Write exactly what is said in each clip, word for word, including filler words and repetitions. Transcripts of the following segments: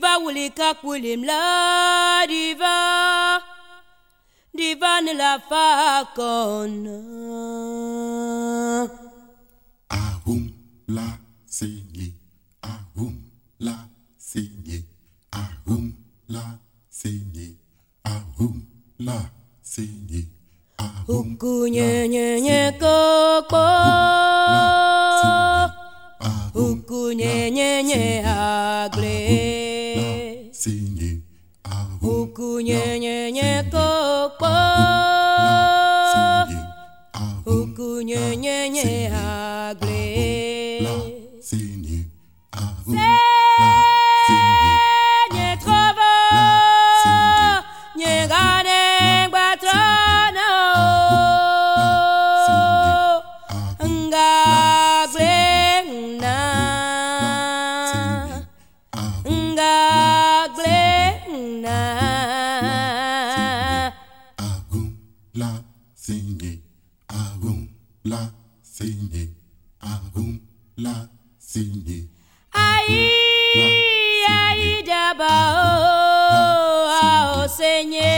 diva wulika kulim la diva diva ne la fakona ahum la senye ahum la senye ahum la senye ahum la senye ahum kunye nye nye koko kunye nye nye agle senye kunye nye nye koko kunye nye nye agle senye nye trovo nye gane batrano ngagle na ngagle na ahum la senye ahum la senye ahum la senye ai ai daba o senye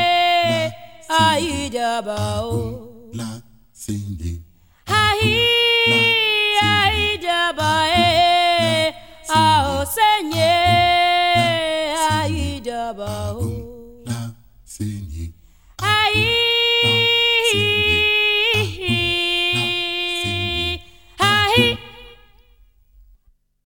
ai daba o la senye ai ai daba e o senye ai daba o la senye